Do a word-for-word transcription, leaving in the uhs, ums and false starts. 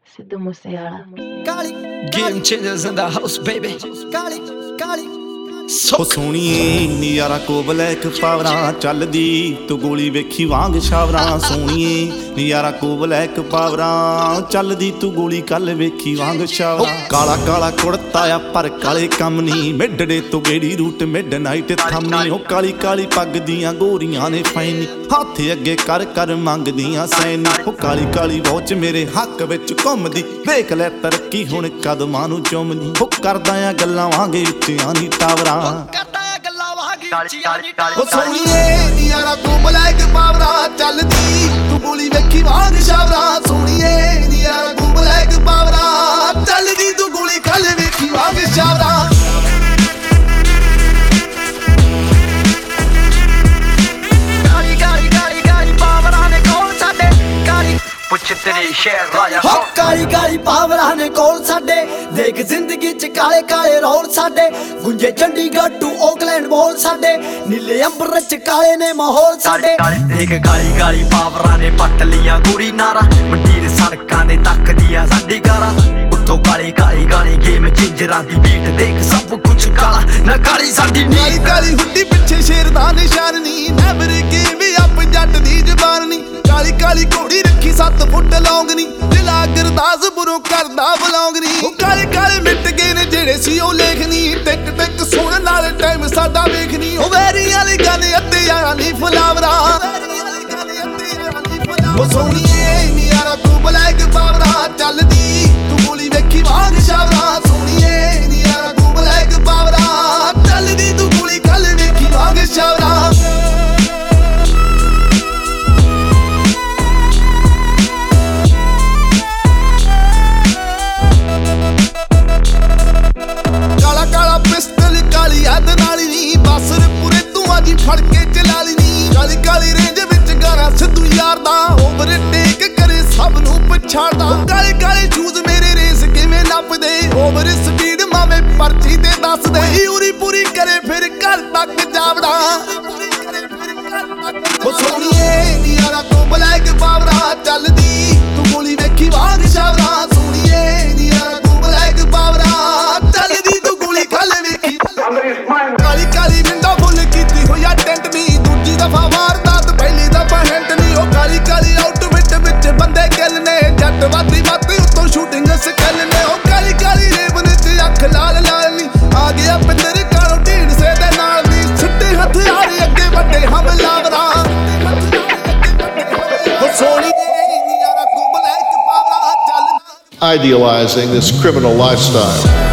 Sidhu Moosewala. Game changers in the house, baby. ਸੋ ਸੋਹਣੀਏ ਨਿਆਰਾ ਕੋਬਲੈਕ ਪਾਵਰਾਂ ਚੱਲਦੀ ਤੂੰ ਗੋਲੀ ਵੇਖੀ ਵਾਂਗ ਸ਼ਾਵਰਾਂ। ਸੋਹਣੀਏ ਨਿਆਰਾ ਕੋਬਲੈਕ ਪਾਵਰਾਂ ਚੱਲਦੀ ਤੂੰ ਗੋਲੀ ਕੱਲ ਵੇਖੀ ਵਾਂਗ ਸ਼ਾਵਰਾਂ। ਕਾਲਾ ਕਾਲਾ ਕੁੜਤਾ ਆ ਪਰ ਕਾਲੇ ਕੰਮ ਨਹੀਂ, ਮਿਡਡੇ ਤੋਂ ਗੇੜੀ ਰੂਟ ਮਿਡ ਨਾਈਟ ਥੰਮਨੀ। ਉਹ ਕਾਲੀ ਕਾਲੀ ਪੱਗ ਦੀਆਂ ਗੋਰੀਆਂ ਨੇ ਫੈਨੀ, ਹੱਥ ਅੱਗੇ ਕਰ ਕਰ ਮੰਗਦੀਆਂ ਸੈਨੀ। ਉਹ ਕਾਲੀ ਕਾਲੀ ਵੋਚ ਮੇਰੇ ਹੱਕ ਵਿੱਚ ਘੁੰਮਦੀ, ਵੇਖ ਲੈ ਤਰੱਕੀ ਹੁਣ ਕਦਮਾਂ ਨੂੰ ਚੁੰਮਦੀ। ਉਹ ਕਰਦਾ ਆ ਗੱਲਾਂ ਵਾਂਗੇ ਉੱਚੀਆਂ ਨੀ ਟਾਵਰਾਂ। ਉਹ ਸੋਹਣੀਏ ਨਿਆਰਾ ਕੋਬਲੈਕ ਪਾਵਰਾਂ ਚੱਲਦੀ ਤੂੰ ਗੋਲੀ ਵੇਖੀ ਵਾਂਗ ਸ਼ਾਵਰਾਂ। ਸੋਹਣੀਏ ਨਿਆਰਾ ਕੋਬਲੈਕ ਪਾਵਰਾਂ ਚੱਲਦੀ ਤੂੰ ਗੋਲੀ ਕੱਲ ਵੇਖੀ ਵਾਂਗ ਸ਼ਾਵਰਾਂ। ਕਾਲੀ ਕਾਲੀ ਕਾਲੀ ਕਾਲੀ ਪਾਵਰਾਂ ਨੇ ਕੋਲ ਸਾਡੇ, ਕਾਲੀ ਪੁੱਛ ਤੇਰੀ ਸ਼ਹਿਰ ਰਾਜਾ। ਹੋ ਕਾਲੀ ਕਾਲੀ ਪਾਵਰਾਂ ਨੇ ਕੋਲ ਸਾਡੇ, ਦੇਖ ਜ਼ਿੰਦਗੀ ਚ ਕਾਲੇ ਕਾਲੇ ਰੋਲ ਸਾਡੇ। ਗੁੰਜੇ ਚੰਡੀਗੜ੍ਹ ਟੂ ਓਕਲੈਂਡ ਬੋਲ ਸਾਡੇ, ਨੀਲੇ ਅੰਬਰ ਚ ਕਾਲੇ ਨੇ ਮਾਹੌਲ ਸਾਡੇ। ਦੇਖ ਕਾਲੀ ਕਾਲੀ ਪਾਵਰਾਂ ਨੇ ਪੱਟ ਲੀਆਂ ਗੋਰੀ ਨਾਰਾ, ਮੰਡੀਰ ਸੜਕਾਂ ਦੇ ਤੱਕਦੀ ਆ ਸਾਡੀ ਗਾਰਾਂ। ਉੱਤੋਂ ਕਾਲੀ ਕਾਲੀ ਗਾਲੀ ਗੇਮ ਚੇਂਜਰਾਂ ਦੀ ਬੀਟ, ਦੇਖ ਸਭ ਕੁਛ ਕਾਲਾ ਨਾ ਕਾਲੀ ਸਾਡੀ ਨੀ। ਕਾਲੀ ਕਾਲੀ ਹੁੱਡੀ ਪਿੱਛੇ ਸ਼ੇਰ ਦਾ ਨਿਸ਼ਾਨ ਨੀ, ਨੈਵਰ ਗੇਮ ਵੀ ਆਪ ਜੱਟ ਦੀ ਜ਼ਬਾਨ ਨੀ। ਕਾਲੀ ਕਾਲੀ ਘੋੜੀ ਰੱਖੀ ਸੱਤ ਫੁੱਟ ਲੌਂਗ ਨੀ, ਦਿਲਾ ਗੁਰਦਾਸਪੁਰੋਂ ਕਰਦਾ ਬਲੌਂਗ ਨੀ। ਉਹ ਕਾਲੇ ਕਾਲੇ ਮਿਟ ਗਏ ਨੇ ਜਿਹੜੇ ਸੀ ਉਹ ਲੇਖਨੀ, ਟਿਕ ਟਿਕ ਸੁਣਨ ਨਾਲ ਟਾਈਮ ਸਾਡਾ ਵੇਖਨੀ। ਉਹ ਵੈਰੀ ਵਾਲੀ ਗੱਲ ਅੱਤੇ ਆ ਨੀ ਫਲਾਵਰਾਂ। ਉਹ ਸੋਹਣੀਏ ਨਿਆਰਾ ਕੋਬਲੈਕ ਪਾਵਰਾਂ ਚੱਲਦੀ ਤੂੰ ਗੋਲੀ ਵੇਖੀ ਵਾਂਗ ਸ਼ਾਵਰਾਂ। ਸੋਹਣੀਏ ਨਿਆਰਾ ਕੋਬਲੈਕ ਪਾਵਰਾਂ ਚੱਲਦੀ ਤੂੰ ਗੋਲੀ ਕੱਲ ਵੇਖੀ ਵਾਂਗ ਸ਼ਾਵਰਾਂ। ਕਾਲਾ ਕਾਲਾ ਪਿਸਤਲ ਕਾਲੀ ਹੱਦ ਨਾਲੀ ਨੀ, ਬਾਸਰਪੁਰੇ ਤੂੰ ਅੱਜ ਫੜ ਕੇ ਚਲਾ ਲਈ ਨੀ। ਕਾਲੀ ਕਾਲੀ ਰੇਂਜ ਵਿੱਚ ਗਾਣਾ ਸਿੱਧੂ ਯਾਰ ਦਾ, ਓਵਰਟੇਕ ਕਰੇ ਸਭ ਨੂੰ ਪਛਾੜਦਾ। ਕਾਲੇ ਕਾਲੇ ਸ਼ੂਜ਼ ਮੇਰੇ ਰੇਸ ਕਿਵੇਂ ਨੱਪਦੇ, ਓਵਰ ਸਪੀਡ ਮਾਵੇਂ ਪਰਚੀ ਤੇ ਦੱਸਦੇ। ਉਰੀ ਪੂਰੀ ਕਰੇ ਫਿਰ ਘਰ ਤੱਕ ਜਾਵੜਾ। ਉਹ ਸੋਹਣੀਏ ਨਿਆਰਾ ਕੋਬਲੈਕ ਪਾਵਰਾਂ ਚੱਲਦੀ ਤੂੰ ਗੋਲੀ ਵੇਖੀ ਵਾਂਗ ਸ਼ਾਵਰਾਂ। ਸੋਹਣੀਏ ਨਿਆਰਾ ਕੋਬਲੈਕ ਪਾਵਰਾਂ ਚੱਲਦੀ ਤੂੰ ਗੋਲੀ ਕੱਲ ਵੇਖੀ। ਕਾਲੀ ਕਾਲੀ ਵਿੰਡੋ ਫੁੱਲ ਕੀਤੀ ਹੋਈ ਆ ਟੈਂਟ ਨੀ, ਦੂਜੀ ਦਫਾ ਵਾਰਦਾਤ ਪਹਿਲੀ ਦਫਾ ਹੈਂਟ ਨੀ। ਉਹ ਕਾਲੀ ਕਾਲੀ ਆਊਟਫਿੱਟ ਵਿੱਚ ਬੰਦੇ ਗਿੱਲ ਨੇ, ਜੱਟ ਵਾਦੀ ਵਾਦੀ ਉੱਤੋਂ ਸ਼ੂਟਿੰਗ ਸਕੈਲ ਨੇ। ਉਹ ਕਾਲੀ ਕਾਲੀ ਰੇਬਨ ਚ ਅੱਖ ਲਾਲ ਲਾਲ ਨੀ, ਆ ਗਿਆ ਪਿੰਦਰ ਕਾਲੋ ਢੀਂਡਸੇ ਦੇ ਨਾਲ ਨੀ। ਸਿੱਧੇ ਹਥਿਆਰ ਅੱਗੇ ਵੱਡੇ ਹਮਲਾਵਰਾਂ। ਉਹ ਸੋਹਣੀਏ ਨਿਆਰਾ ਕੋਬਲੈਕ ਪਾਵਰਾਂ ਚੱਲ। Idealizing this criminal lifestyle.